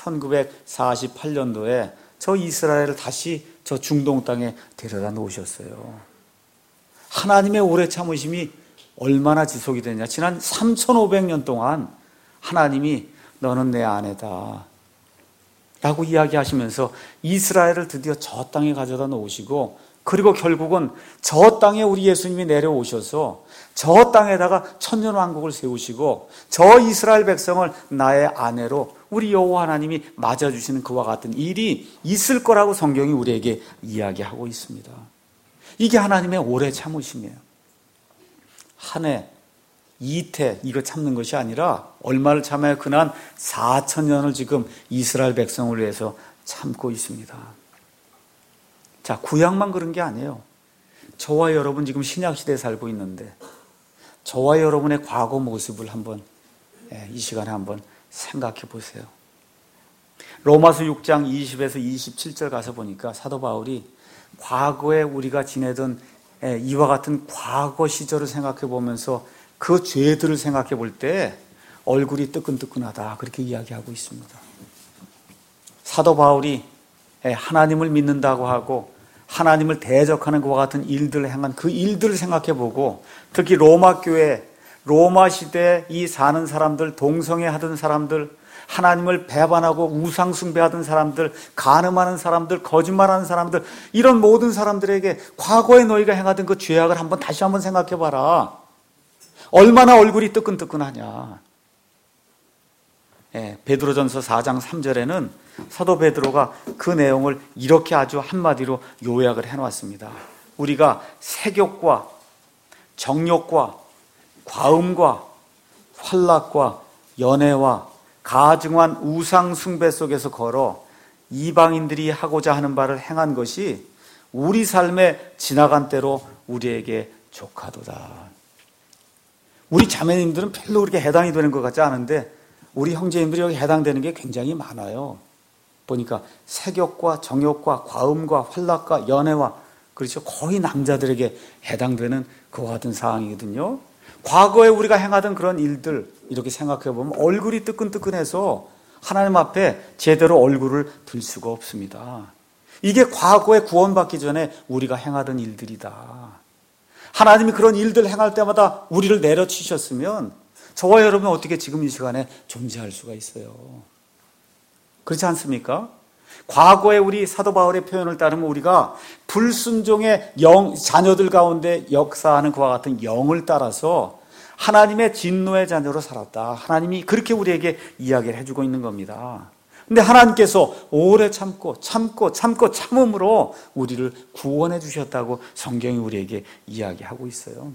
1948년도에 저 이스라엘을 다시 저 중동 땅에 데려다 놓으셨어요. 하나님의 오래 참으심이 얼마나 지속이 되냐. 지난 3500년 동안 하나님이 너는 내 아내다 라고 이야기하시면서 이스라엘을 드디어 저 땅에 가져다 놓으시고 그리고 결국은 저 땅에 우리 예수님이 내려오셔서 저 땅에다가 천년왕국을 세우시고 저 이스라엘 백성을 나의 아내로 우리 여호와 하나님이 맞아주시는 그와 같은 일이 있을 거라고 성경이 우리에게 이야기하고 있습니다. 이게 하나님의 오래 참으심이에요. 한 해 이태 이거 참는 것이 아니라 얼마를 참아야 그난 4,000년을 지금 이스라엘 백성을 위해서 참고 있습니다. 자, 구약만 그런 게 아니에요. 저와 여러분 지금 신약시대에 살고 있는데 저와 여러분의 과거 모습을 한번 이 시간에 한번 생각해 보세요. 로마서 6장 20에서 27절 가서 보니까 사도 바울이 과거에 우리가 지내던 이와 같은 과거 시절을 생각해 보면서 그 죄들을 생각해 볼 때 얼굴이 뜨끈뜨끈하다 그렇게 이야기하고 있습니다. 사도 바울이 하나님을 믿는다고 하고 하나님을 대적하는 것과 같은 일들을 행한 그 일들을 생각해 보고 특히 로마 교회, 로마 시대에 이 사는 사람들, 동성애 하던 사람들, 하나님을 배반하고 우상 숭배하던 사람들, 간음하는 사람들, 거짓말하는 사람들, 이런 모든 사람들에게 과거에 너희가 행하던 그 죄악을 다시 한번 생각해 봐라. 얼마나 얼굴이 뜨끈뜨끈하냐. 베드로전서 4장 3절에는 사도 베드로가 그 내용을 이렇게 아주 한마디로 요약을 해놨습니다. 우리가 색욕과 정욕과 과음과 환락과 연애와 가증한 우상 숭배 속에서 걸어 이방인들이 하고자 하는 바를 행한 것이 우리 삶에 지나간 때로 우리에게 족하도다. 우리 자매님들은 별로 그렇게 해당이 되는 것 같지 않은데 우리 형제님들이 여기 해당되는 게 굉장히 많아요. 보니까 색욕과 정욕과 과음과 환락과 연애와 그렇죠. 거의 남자들에게 해당되는 그와 같은 사항이거든요. 과거에 우리가 행하던 그런 일들 이렇게 생각해 보면 얼굴이 뜨끈뜨끈해서 하나님 앞에 제대로 얼굴을 들 수가 없습니다. 이게 과거에 구원받기 전에 우리가 행하던 일들이다. 하나님이 그런 일들 행할 때마다 우리를 내려치셨으면 저와 여러분은 어떻게 지금 이 시간에 존재할 수가 있어요? 그렇지 않습니까? 과거에 우리 사도 바울의 표현을 따르면 우리가 불순종의 자녀들 가운데 역사하는 그와 같은 영을 따라서 하나님의 진노의 자녀로 살았다. 하나님이 그렇게 우리에게 이야기를 해주고 있는 겁니다. 근데 하나님께서 오래 참음으로 우리를 구원해 주셨다고 성경이 우리에게 이야기하고 있어요.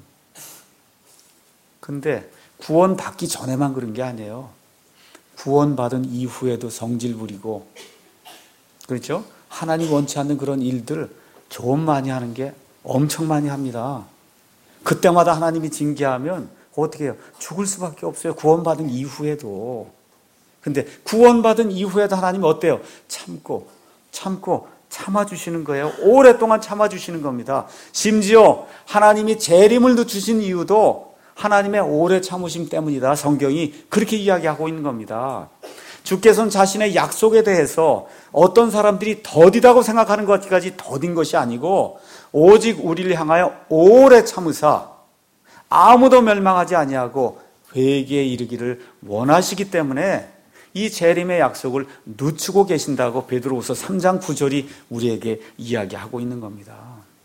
근데 구원받기 전에만 그런 게 아니에요. 구원받은 이후에도 성질 부리고 그렇죠? 하나님 원치 않는 그런 일들 좀 많이 하는 게 엄청 많이 합니다. 그때마다 하나님이 징계하면 어떻게 해요? 죽을 수밖에 없어요. 구원받은 이후에도. 근데 구원받은 이후에도 하나님은 어때요? 참고 참아주시는 거예요. 오랫동안 참아주시는 겁니다. 심지어 하나님이 재림을 늦추신 이유도 하나님의 오래 참으심 때문이다. 성경이 그렇게 이야기하고 있는 겁니다. 주께서는 자신의 약속에 대해서 어떤 사람들이 더디다고 생각하는 것까지 더딘 것이 아니고 오직 우리를 향하여 오래 참으사 아무도 멸망하지 아니하고 회개에 이르기를 원하시기 때문에 이 재림의 약속을 늦추고 계신다고 베드로후서 3장 9절이 우리에게 이야기하고 있는 겁니다.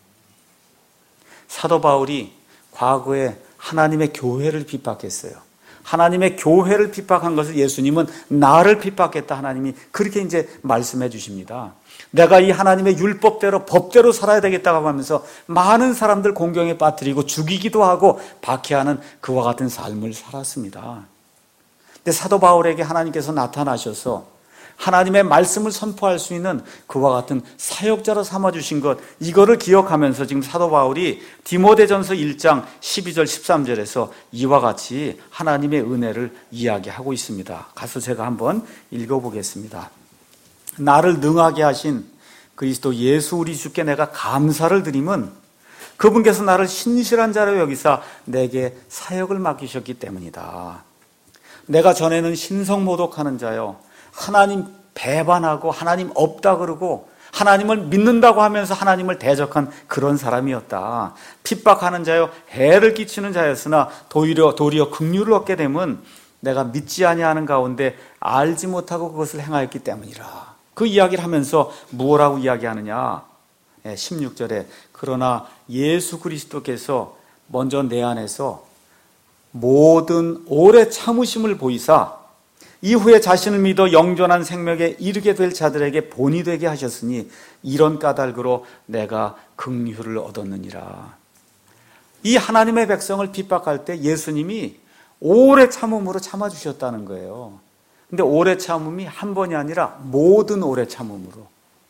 사도 바울이 과거에 하나님의 교회를 핍박했어요. 하나님의 교회를 핍박한 것을 예수님은 나를 핍박했다. 하나님이 그렇게 이제 말씀해 주십니다. 내가 이 하나님의 율법대로 법대로 살아야 되겠다고 하면서 많은 사람들 공경에 빠뜨리고 죽이기도 하고 박해하는 그와 같은 삶을 살았습니다. 근데 사도 바울에게 하나님께서 나타나셔서 하나님의 말씀을 선포할 수 있는 그와 같은 사역자로 삼아주신 것, 이거를 기억하면서 지금 사도 바울이 디모데전서 1장 12절 13절에서 이와 같이 하나님의 은혜를 이야기하고 있습니다. 가서 제가 한번 읽어보겠습니다. 나를 능하게 하신 그리스도 예수 우리 주께 내가 감사를 드림은 그분께서 나를 신실한 자로 여기사 내게 사역을 맡기셨기 때문이다. 내가 전에는 신성모독하는 자요, 하나님 배반하고 하나님 없다 그러고 하나님을 믿는다고 하면서 하나님을 대적한 그런 사람이었다. 핍박하는 자요, 해를 끼치는 자였으나 도리어 긍휼을 얻게 되면 내가 믿지 아니하는 가운데 알지 못하고 그것을 행하였기 때문이라. 그 이야기를 하면서 무엇라고 이야기하느냐? 16절에 그러나 예수 그리스도께서 먼저 내 안에서 모든 오래 참으심을 보이사 이후에 자신을 믿어 영존한 생명에 이르게 될 자들에게 본이 되게 하셨으니 이런 까닭으로 내가 긍휼을 얻었느니라. 이 하나님의 백성을 핍박할 때 예수님이 오래 참음으로 참아주셨다는 거예요. 근데 오래 참음이 한 번이 아니라 모든 오래 참음으로,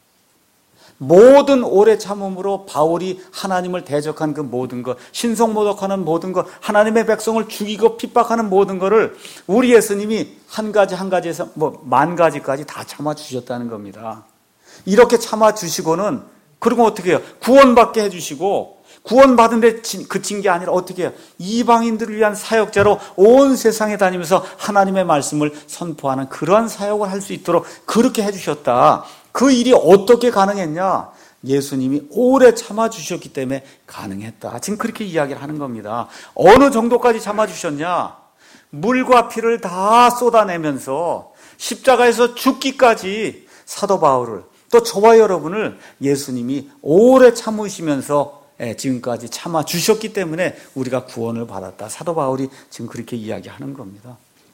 모든 오래 참음으로 바울이 하나님을 대적한 그 모든 것, 신성모독하는 모든 것, 하나님의 백성을 죽이고 핍박하는 모든 것을 우리 예수님이 한 가지 한 가지에서 만 가지까지 다 참아주셨다는 겁니다. 이렇게 참아주시고는 그리고 어떻게 해요? 구원받게 해주시고, 구원받은 데 그친 게 아니라 어떻게 해요? 이방인들을 위한 사역자로 온 세상에 다니면서 하나님의 말씀을 선포하는 그러한 사역을 할 수 있도록 그렇게 해주셨다. 그 일이 어떻게 가능했냐? 예수님이 오래 참아주셨기 때문에 가능했다. 지금 그렇게 이야기를 하는 겁니다. 어느 정도까지 참아주셨냐? 물과 피를 다 쏟아내면서 십자가에서 죽기까지 사도 바울을, 또 저와 여러분을 예수님이 오래 참으시면서 지금까지 참아주셨기 때문에 우리가 구원을 받았다. 사도 바울이 지금 그렇게 이야기하는 겁니다.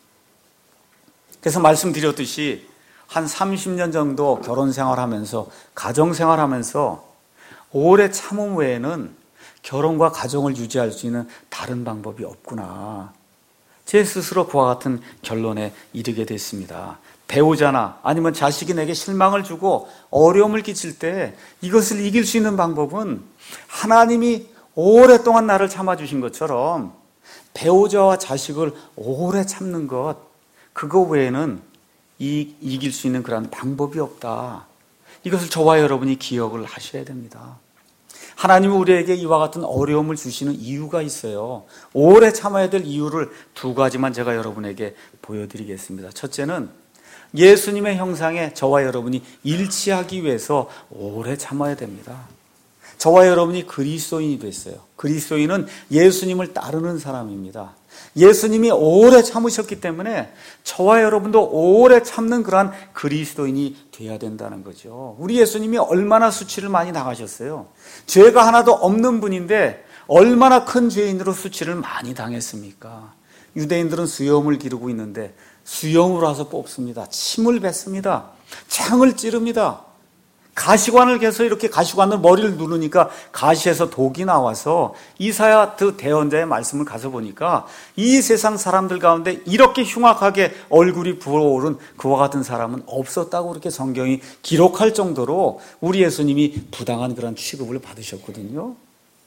그래서 말씀드렸듯이 한 30년 정도 결혼 생활하면서, 가정 생활하면서 오래 참음 외에는 결혼과 가정을 유지할 수 있는 다른 방법이 없구나. 제 스스로 그와 같은 결론에 이르게 됐습니다. 배우자나 아니면 자식이 내게 실망을 주고 어려움을 끼칠 때 이것을 이길 수 있는 방법은 하나님이 오랫동안 나를 참아주신 것처럼 배우자와 자식을 오래 참는 것, 그거 외에는 이길 수 있는 그런 방법이 없다. 이것을 저와 여러분이 기억을 하셔야 됩니다. 하나님은 우리에게 이와 같은 어려움을 주시는 이유가 있어요. 오래 참아야 될 이유를 두 가지만 제가 여러분에게 보여드리겠습니다. 첫째는 예수님의 형상에 저와 여러분이 일치하기 위해서 오래 참아야 됩니다. 저와 여러분이 그리스도인이 됐어요. 그리스도인은 예수님을 따르는 사람입니다. 예수님이 오래 참으셨기 때문에 저와 여러분도 오래 참는 그러한 그리스도인이 돼야 된다는 거죠. 우리 예수님이 얼마나 수치를 많이 당하셨어요. 죄가 하나도 없는 분인데 얼마나 큰 죄인으로 수치를 많이 당했습니까? 유대인들은 수염을 기르고 있는데 수염으로 와서 뽑습니다. 침을 뱉습니다. 창을 찌릅니다. 가시관을 개서 이렇게 가시관을 머리를 누르니까 가시에서 독이 나와서 이사야 대언자의 말씀을 가서 보니까 이 세상 사람들 가운데 이렇게 흉악하게 얼굴이 부어오른 그와 같은 사람은 없었다고 그렇게 성경이 기록할 정도로 우리 예수님이 부당한 그런 취급을 받으셨거든요.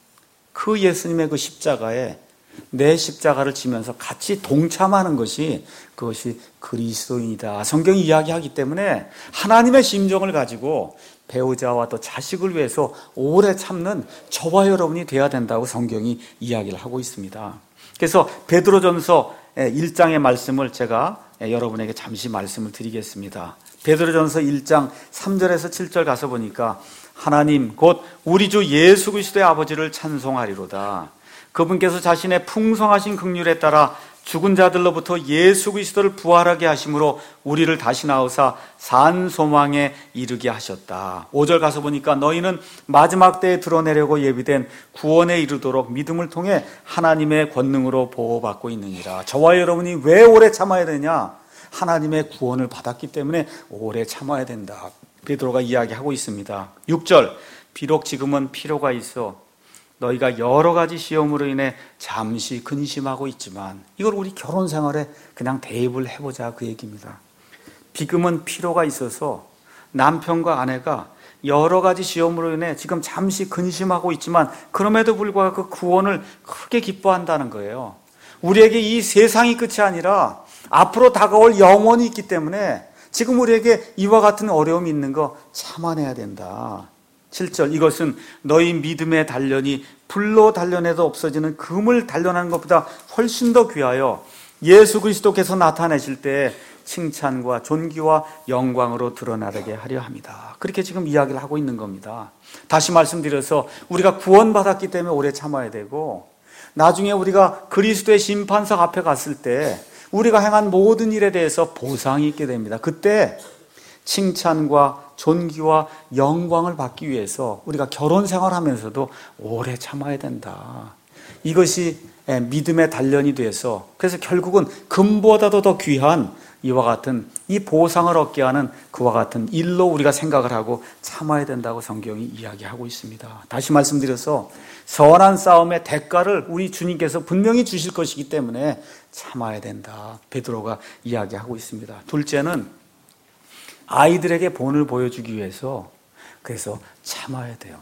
그 예수님의 그 십자가에 내 십자가를 지면서 같이 동참하는 것이 그것이 그리스도인이다. 성경이 이야기하기 때문에 하나님의 심정을 가지고 배우자와 또 자식을 위해서 오래 참는 저와 여러분이 돼야 된다고 성경이 이야기를 하고 있습니다. 그래서 베드로전서 1장의 말씀을 제가 여러분에게 잠시 말씀을 드리겠습니다. 베드로전서 1장 3절에서 7절 가서 보니까 하나님 곧 우리 주 예수 그리스도의 아버지를 찬송하리로다. 그분께서 자신의 풍성하신 긍휼에 따라 죽은 자들로부터 예수 그리스도를 부활하게 하심으로 우리를 다시 낳으사 산 소망에 이르게 하셨다. 5절 가서 보니까 너희는 마지막 때에 드러내려고 예비된 구원에 이르도록 믿음을 통해 하나님의 권능으로 보호받고 있느니라. 저와 여러분이 왜 오래 참아야 되냐? 하나님의 구원을 받았기 때문에 오래 참아야 된다. 베드로가 이야기하고 있습니다. 6절 비록 지금은 필요가 있어 너희가 여러 가지 시험으로 인해 잠시 근심하고 있지만, 이걸 우리 결혼 생활에 그냥 대입을 해보자 그 얘기입니다. 지금은 필요가 있어서 남편과 아내가 여러 가지 시험으로 인해 지금 잠시 근심하고 있지만 그럼에도 불구하고 그 구원을 크게 기뻐한다는 거예요. 우리에게 이 세상이 끝이 아니라 앞으로 다가올 영원이 있기 때문에 지금 우리에게 이와 같은 어려움이 있는 거 참아내야 된다. 7절 이것은 너희 믿음의 단련이 불로 단련해도 없어지는 금을 단련하는 것보다 훨씬 더 귀하여 예수 그리스도께서 나타내실 때 칭찬과 존귀와 영광으로 드러나게 하려 합니다. 그렇게 지금 이야기를 하고 있는 겁니다. 다시 말씀드려서 우리가 구원받았기 때문에 오래 참아야 되고, 나중에 우리가 그리스도의 심판석 앞에 갔을 때 우리가 행한 모든 일에 대해서 보상이 있게 됩니다. 그때 칭찬과 존귀와 영광을 받기 위해서 우리가 결혼 생활하면서도 오래 참아야 된다. 이것이 믿음의 단련이 돼서 그래서 결국은 금보다도 더 귀한 이와 같은 이 보상을 얻게 하는 그와 같은 일로 우리가 생각을 하고 참아야 된다고 성경이 이야기하고 있습니다. 다시 말씀드려서 선한 싸움의 대가를 우리 주님께서 분명히 주실 것이기 때문에 참아야 된다. 베드로가 이야기하고 있습니다. 둘째는 아이들에게 본을 보여주기 위해서 그래서 참아야 돼요.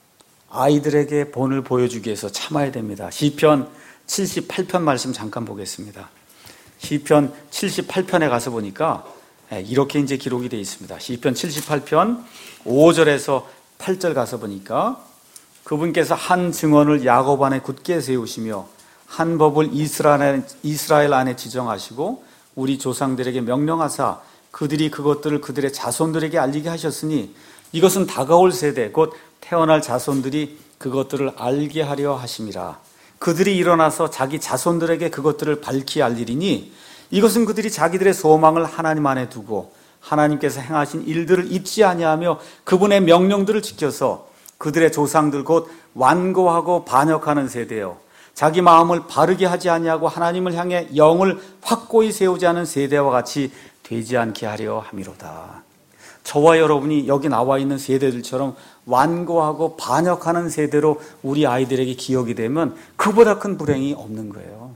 아이들에게 본을 보여주기 위해서 참아야 됩니다. 시편 78편 말씀 잠깐 보겠습니다. 시편 78편에 가서 보니까 이렇게 이제 기록이 되어 있습니다. 시편 78편 5절에서 8절 가서 보니까 그분께서 한 증언을 야곱 안에 굳게 세우시며 한 법을 이스라엘 안에 지정하시고 우리 조상들에게 명령하사 그들이 그것들을 그들의 자손들에게 알리게 하셨으니 이것은 다가올 세대 곧 태어날 자손들이 그것들을 알게 하려 하심이라. 그들이 일어나서 자기 자손들에게 그것들을 밝히 알리리니 이것은 그들이 자기들의 소망을 하나님 안에 두고 하나님께서 행하신 일들을 잊지 아니하며 그분의 명령들을 지켜서 그들의 조상들 곧 완고하고 반역하는 세대요 자기 마음을 바르게 하지 아니하고 하나님을 향해 영을 확고히 세우지 않은 세대와 같이 되지 않게 하려 함이로다. 저와 여러분이 여기 나와 있는 세대들처럼 완고하고 반역하는 세대로 우리 아이들에게 기억이 되면 그보다 큰 불행이 없는 거예요.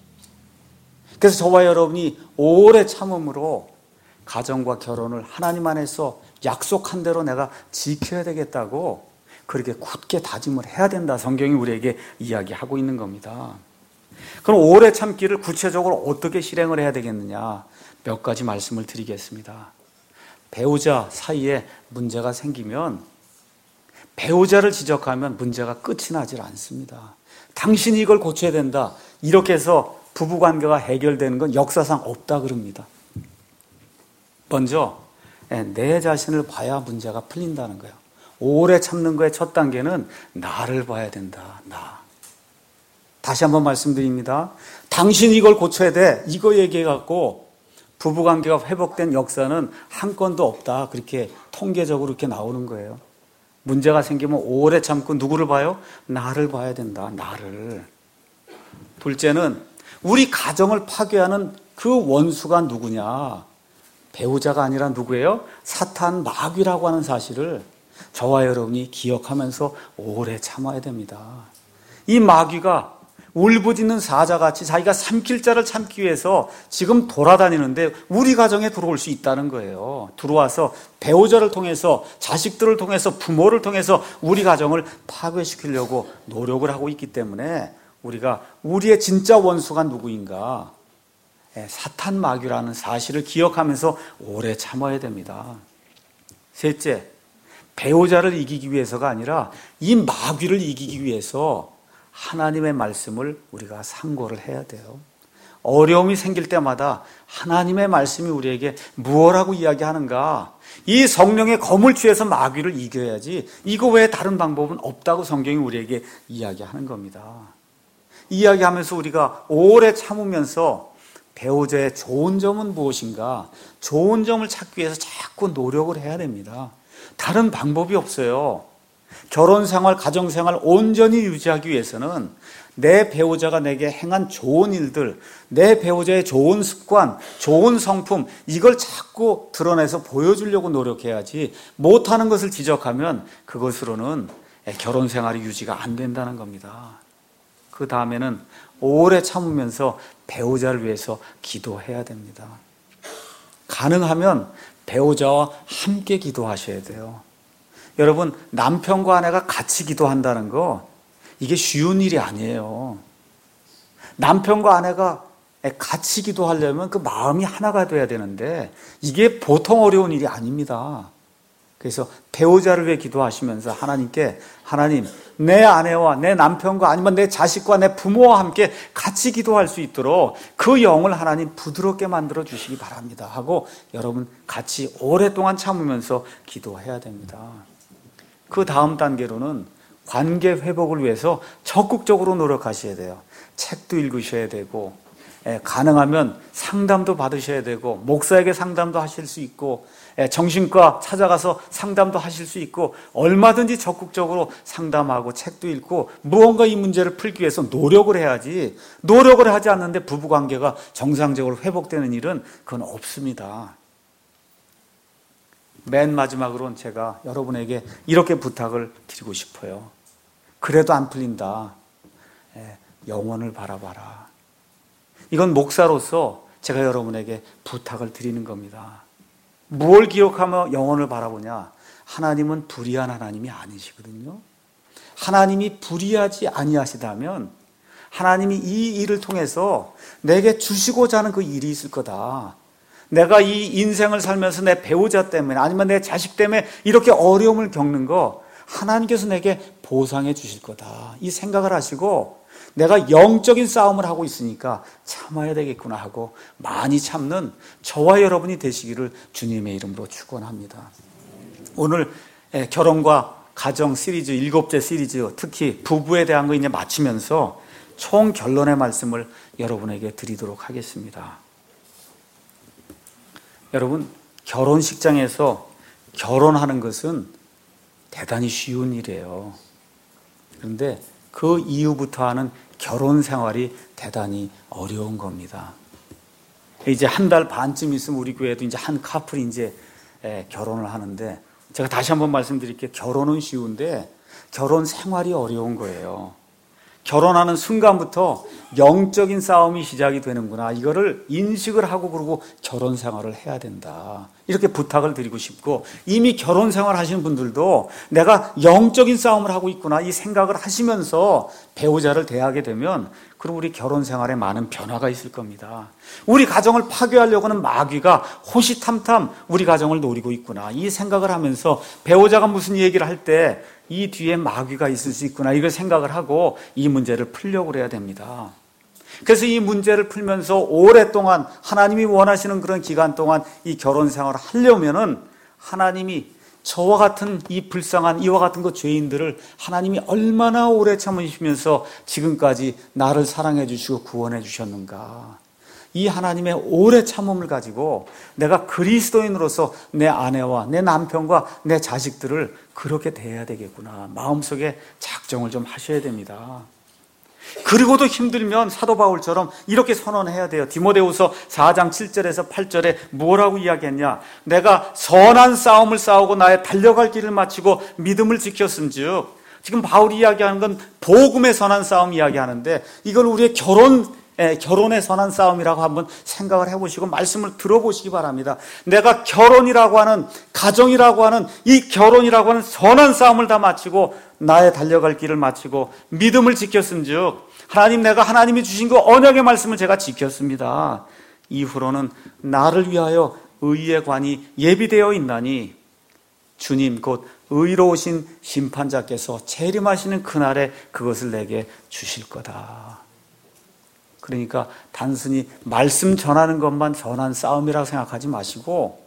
그래서 저와 여러분이 오래 참음으로 가정과 결혼을 하나님 안에서 약속한 대로 내가 지켜야 되겠다고 그렇게 굳게 다짐을 해야 된다. 성경이 우리에게 이야기하고 있는 겁니다. 그럼 오래 참기를 구체적으로 어떻게 실행을 해야 되겠느냐? 몇 가지 말씀을 드리겠습니다. 배우자 사이에 문제가 생기면 배우자를 지적하면 문제가 끝이 나질 않습니다. 당신이 이걸 고쳐야 된다. 이렇게 해서 부부관계가 해결되는 건 역사상 없다 그럽니다. 먼저 내 자신을 봐야 문제가 풀린다는 거예요. 오래 참는 거의 첫 단계는 나를 봐야 된다. 나. 다시 한번 말씀드립니다. 당신이 이걸 고쳐야 돼. 이거 얘기해갖고 부부관계가 회복된 역사는 한 건도 없다. 그렇게 통계적으로 이렇게 나오는 거예요. 문제가 생기면 오래 참고 누구를 봐요? 나를 봐야 된다. 나를. 둘째는 우리 가정을 파괴하는 그 원수가 누구냐? 배우자가 아니라 누구예요? 사탄 마귀라고 하는 사실을 저와 여러분이 기억하면서 오래 참아야 됩니다. 이 마귀가 울부짖는 사자같이 자기가 삼킬 자를 참기 위해서 지금 돌아다니는데 우리 가정에 들어올 수 있다는 거예요. 들어와서 배우자를 통해서 자식들을 통해서 부모를 통해서 우리 가정을 파괴시키려고 노력을 하고 있기 때문에 우리가 우리의 진짜 원수가 누구인가? 사탄 마귀라는 사실을 기억하면서 오래 참아야 됩니다. 셋째, 배우자를 이기기 위해서가 아니라 이 마귀를 이기기 위해서 하나님의 말씀을 우리가 상고를 해야 돼요. 어려움이 생길 때마다 하나님의 말씀이 우리에게 무엇라고 이야기하는가? 이 성령의 검을 취해서 마귀를 이겨야지 이거 외에 다른 방법은 없다고 성경이 우리에게 이야기하는 겁니다. 이야기하면서 우리가 오래 참으면서 배우자의 좋은 점은 무엇인가? 좋은 점을 찾기 위해서 자꾸 노력을 해야 됩니다. 다른 방법이 없어요. 결혼생활, 가정생활 온전히 유지하기 위해서는 내 배우자가 내게 행한 좋은 일들, 내 배우자의 좋은 습관, 좋은 성품 이걸 자꾸 드러내서 보여주려고 노력해야지 못하는 것을 지적하면 그것으로는 결혼생활이 유지가 안 된다는 겁니다. 그 다음에는 오래 참으면서 배우자를 위해서 기도해야 됩니다. 가능하면 배우자와 함께 기도하셔야 돼요. 여러분, 남편과 아내가 같이 기도한다는 거 이게 쉬운 일이 아니에요. 남편과 아내가 같이 기도하려면 그 마음이 하나가 돼야 되는데 이게 보통 어려운 일이 아닙니다. 그래서 배우자를 위해 기도하시면서 하나님께 하나님, 내 아내와 내 남편과 아니면 내 자식과 내 부모와 함께 같이 기도할 수 있도록 그 영을 하나님 부드럽게 만들어 주시기 바랍니다 하고 여러분 같이 오랫동안 참으면서 기도해야 됩니다. 그 다음 단계로는 관계 회복을 위해서 적극적으로 노력하셔야 돼요. 책도 읽으셔야 되고 가능하면 상담도 받으셔야 되고 목사에게 상담도 하실 수 있고 정신과 찾아가서 상담도 하실 수 있고 얼마든지 적극적으로 상담하고 책도 읽고 무언가 이 문제를 풀기 위해서 노력을 해야지, 노력을 하지 않는데 부부관계가 정상적으로 회복되는 일은 그건 없습니다. 맨 마지막으로는 제가 여러분에게 이렇게 부탁을 드리고 싶어요. 그래도 안 풀린다. 영혼을 바라봐라. 이건 목사로서 제가 여러분에게 부탁을 드리는 겁니다. 뭘 기억하며 영혼을 바라보냐? 하나님은 불의한 하나님이 아니시거든요. 하나님이 불의하지 아니하시다면 하나님이 이 일을 통해서 내게 주시고자 하는 그 일이 있을 거다. 내가 이 인생을 살면서 내 배우자 때문에 아니면 내 자식 때문에 이렇게 어려움을 겪는 거 하나님께서 내게 보상해 주실 거다. 이 생각을 하시고 내가 영적인 싸움을 하고 있으니까 참아야 되겠구나 하고 많이 참는 저와 여러분이 되시기를 주님의 이름으로 축원합니다. 오늘 결혼과 가정 시리즈 7째 시리즈 특히 부부에 대한 거 이제 마치면서 총 결론의 말씀을 여러분에게 드리도록 하겠습니다. 여러분, 결혼식장에서 결혼하는 것은 대단히 쉬운 일이에요. 그런데 그 이후부터 하는 결혼 생활이 대단히 어려운 겁니다. 이제 한 달 반쯤 있으면 우리 교회도 이제 한 커플이 이제 결혼을 하는데 제가 다시 한번 말씀드릴게요. 결혼은 쉬운데 결혼 생활이 어려운 거예요. 결혼하는 순간부터 영적인 싸움이 시작이 되는구나. 이거를 인식을 하고 그러고 결혼 생활을 해야 된다. 이렇게 부탁을 드리고 싶고 이미 결혼 생활 하시는 분들도 내가 영적인 싸움을 하고 있구나. 이 생각을 하시면서 배우자를 대하게 되면 그럼 우리 결혼 생활에 많은 변화가 있을 겁니다. 우리 가정을 파괴하려고 하는 마귀가 호시탐탐 우리 가정을 노리고 있구나. 이 생각을 하면서 배우자가 무슨 얘기를 할 때 이 뒤에 마귀가 있을 수 있구나. 이걸 생각을 하고 이 문제를 풀려고 해야 됩니다. 그래서 이 문제를 풀면서 오랫동안 하나님이 원하시는 그런 기간 동안 이 결혼 생활을 하려면은 하나님이 저와 같은 이 불쌍한 이와 같은 그 죄인들을 하나님이 얼마나 오래 참으시면서 지금까지 나를 사랑해 주시고 구원해 주셨는가. 이 하나님의 오래 참음을 가지고 내가 그리스도인으로서 내 아내와 내 남편과 내 자식들을 그렇게 대해야 되겠구나. 마음속에 작정을 좀 하셔야 됩니다. 그리고도 힘들면 사도 바울처럼 이렇게 선언해야 돼요. 디모데후서 4장 7절에서 8절에 뭐라고 이야기했냐? 내가 선한 싸움을 싸우고 나의 달려갈 길을 마치고 믿음을 지켰은즉, 지금 바울이 이야기하는 건 복음의 선한 싸움 이야기하는데 이걸 우리의 결혼의 선한 싸움이라고 한번 생각을 해보시고 말씀을 들어보시기 바랍니다. 내가 결혼이라고 하는, 가정이라고 하는 이 결혼이라고 하는 선한 싸움을 다 마치고 나의 달려갈 길을 마치고 믿음을 지켰은즉, 하나님, 내가 하나님이 주신 그 언약의 말씀을 제가 지켰습니다. 이후로는 나를 위하여 의의 관이 예비되어 있나니 주님 곧 의로우신 심판자께서 재림하시는 그날에 그것을 내게 주실 거다. 그러니까 단순히 말씀 전하는 것만 선한 싸움이라고 생각하지 마시고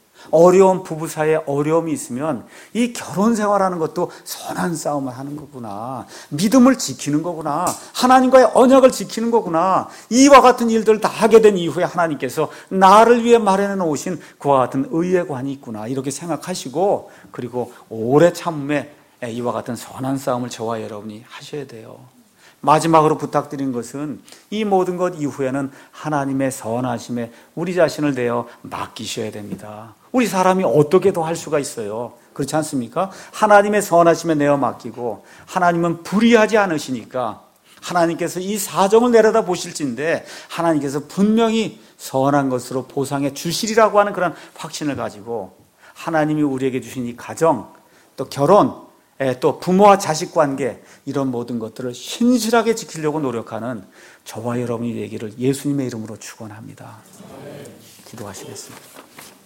어려운 부부 사이에 어려움이 있으면 이 결혼 생활하는 것도 선한 싸움을 하는 거구나. 믿음을 지키는 거구나. 하나님과의 언약을 지키는 거구나. 이와 같은 일들을 다 하게 된 이후에 하나님께서 나를 위해 마련해 놓으신 그와 같은 의의 관이 있구나. 이렇게 생각하시고 그리고 오래 참음에 이와 같은 선한 싸움을 저와 여러분이 하셔야 돼요. 마지막으로 부탁드린 것은 이 모든 것 이후에는 하나님의 선하심에 우리 자신을 내어 맡기셔야 됩니다. 우리 사람이 어떻게 더 할 수가 있어요? 그렇지 않습니까? 하나님의 선하심에 내어 맡기고 하나님은 불의하지 않으시니까 하나님께서 이 사정을 내려다 보실진데 하나님께서 분명히 선한 것으로 보상해 주시리라고 하는 그런 확신을 가지고 하나님이 우리에게 주신 이 가정, 또 결혼, 또 부모와 자식 관계 이런 모든 것들을 신실하게 지키려고 노력하는 저와 여러분이 되기를 예수님의 이름으로 축원합니다. 기도하시겠습니다.